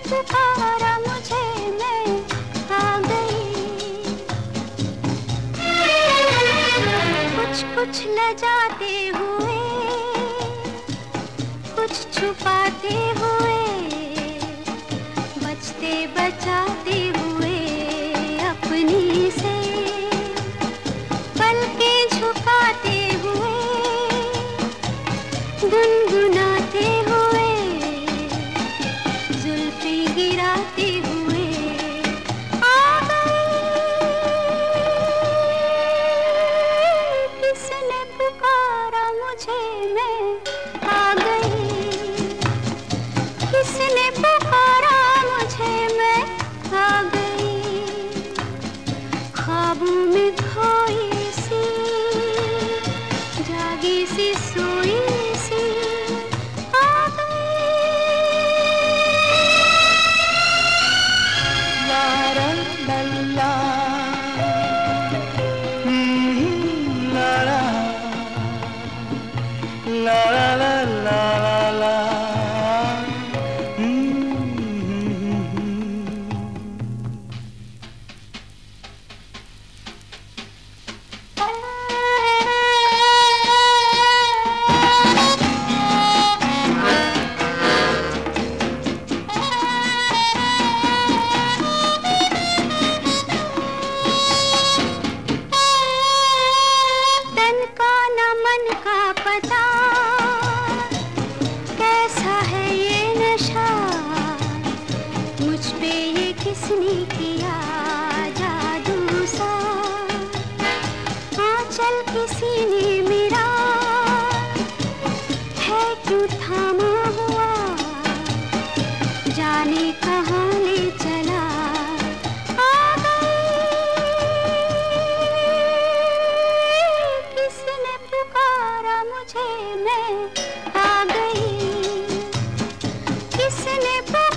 पुकारा मुझे, मैं आ गई। कुछ कुछ लजाते हुए, कुछ छुपाते हुए, बचते बचाते हुए अपनी से, पलकें झुकाते हुए, गुनगुनाते हुए, जुल्फें गिराते हुए आ गई। किसने पुकारा मुझे, मैं आ गई। किसने पुकारा मुझे, मैं आ गई। ख्वाबों में खोई सी, जागी सी, सोई सी आ गई। ला ला ला ला, ला ला ला ला ला ला ला। पता कैसा है ये नशा, मुझ पे ये किसने किया जादू सा। आंचल किसी ने मेरा है क्यों थामा हुआ, जाने कहाँ ले चला। आ गई। किसने पुकारा मुझे, मैं आ गई। किसने